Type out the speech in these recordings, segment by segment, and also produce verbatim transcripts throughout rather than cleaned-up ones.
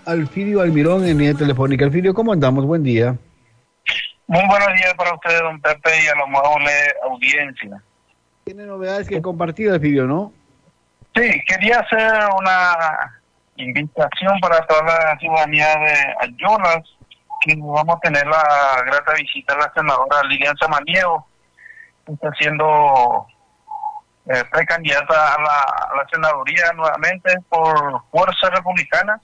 Alfidio Almirón en línea telefónica. Alfidio, ¿cómo andamos? Buen día. Muy buenos días para ustedes, don Pepe, y a la amable audiencia. Tiene novedades que compartir, Alfidio, ¿no? Sí, quería hacer una invitación para toda la ciudadanía de Ayolas, que vamos a tener la grata visita de la senadora Lilian Samaniego, que está siendo eh, precandidata a la, a la senaduría nuevamente por Fuerza Republicana.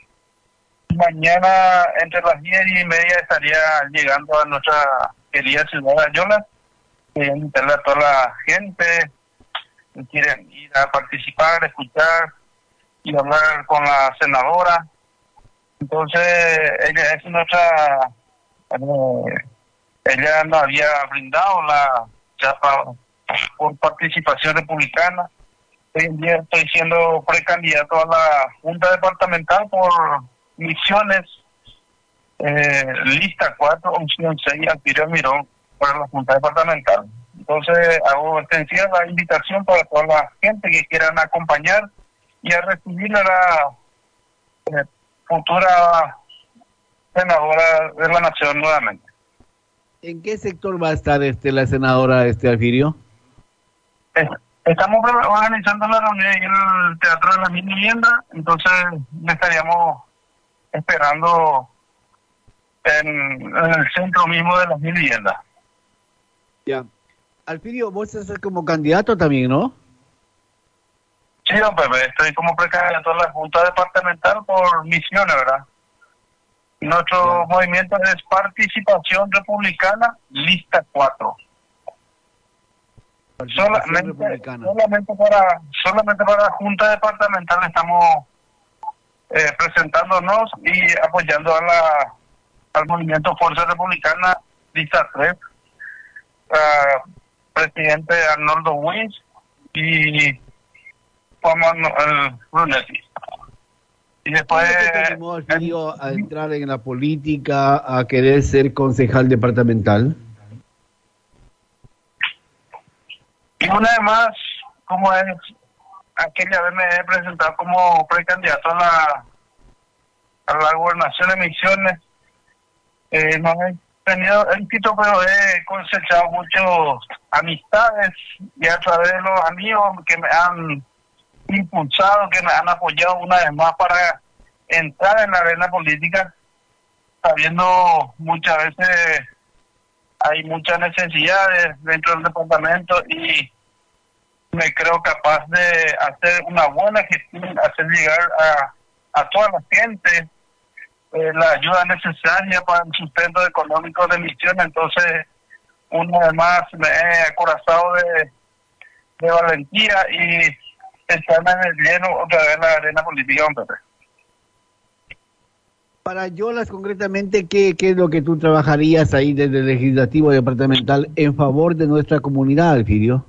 Mañana entre las diez y media estaría llegando a nuestra querida ciudad de Ayolas. Quería invitarle a toda la gente que quieren ir a participar, escuchar y hablar con la senadora. Entonces, ella es nuestra... Eh, ella nos había brindado la chapa por participación republicana. Hoy en día estoy siendo precandidato a la Junta Departamental por Misiones, eh, lista cuatro, opción seis, Alfidio Almirón, para la Junta Departamental. Entonces hago extensiva la invitación para toda la gente que quieran acompañar y a recibir a la eh, futura senadora de la Nación nuevamente. ¿En qué sector va a estar este la senadora este Alfidio? Eh, estamos organizando la reunión en el Teatro de la Mil Vivienda, entonces le estaríamos esperando en, en el centro mismo de las Mil Viviendas. Ya. Alfidio, vos estás como candidato también, ¿no? Sí, don Pepe, estoy como precandidato a la Junta Departamental por Misiones, ¿verdad? Nuestro ya. movimiento es Participación Republicana, lista cuatro. Solamente, republicana. solamente para solamente para la Junta Departamental estamos eh, presentándonos y apoyando a la al movimiento Fuerza Republicana, lista tres. Uh, presidente Arnoldo Wins y Juan Manuel Brunetti. Y después ¿Qué te animó, Alfidio, a entrar en la política, a querer ser concejal departamental? Y una vez más, como es, aquella vez me he presentado como precandidato a la a la gobernación de Misiones. Eh, no he tenido éxito, pero he cosechado muchas amistades y a través de los amigos que me han impulsado, que me han apoyado una vez más para entrar en la arena política, sabiendo muchas veces hay muchas necesidades dentro del departamento y me creo capaz de hacer una buena gestión, hacer llegar a, a toda la gente eh, la ayuda necesaria para el sustento económico de Misiones. Entonces, una vez más me he acorazado de, de valentía y estarme en el lleno otra vez en la arena política, don Pepe. Para Ayolas, concretamente, ¿qué, ¿qué es lo que tú trabajarías ahí desde el Legislativo Departamental en favor de nuestra comunidad, Alfidio?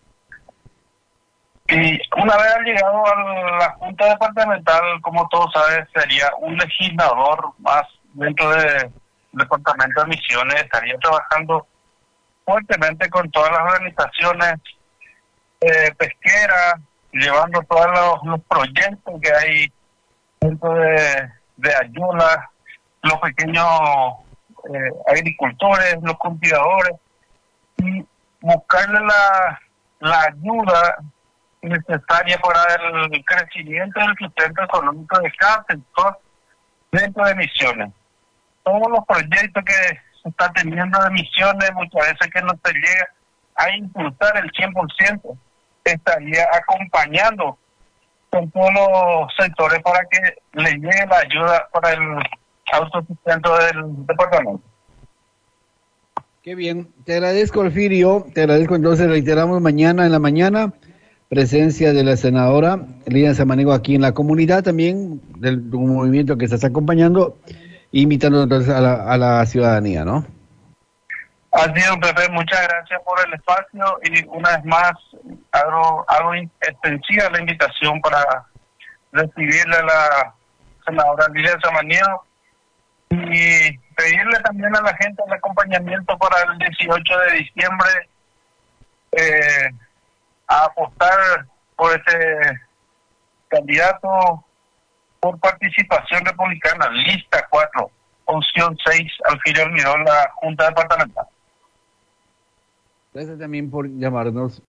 Y una vez llegado a la Junta Departamental, como todos saben, sería un legislador más dentro del Departamento de Misiones. Estaría trabajando fuertemente con todas las organizaciones eh, pesqueras, llevando todos los, los proyectos que hay dentro de, de Ayolas, los pequeños eh, agricultores, los cultivadores, y buscarle la, la ayuda necesaria para el crecimiento del sustento económico de cada sector dentro de Misiones. Todos los proyectos que se están teniendo de Misiones, muchas veces que no se llega a impulsar el cien por ciento, estaría acompañando con todos los sectores para que le llegue la ayuda para el autosustento del departamento. Qué bien, te agradezco, Alfidio, te agradezco. Entonces reiteramos mañana en la mañana presencia de la senadora Lilian Samaniego aquí en la comunidad, también del movimiento que estás acompañando, invitando entonces a la, a la ciudadanía, ¿no? Así es, Pepe, muchas gracias por el espacio y una vez más hago, hago extensiva la invitación para recibirle a la senadora Lilian Samaniego y pedirle también a la gente el acompañamiento para el dieciocho de diciembre, eh, a apostar por este candidato por participación republicana, lista cuatro, opción seis, Alfirio Almirón, la Junta Departamental. Gracias también por llamarnos.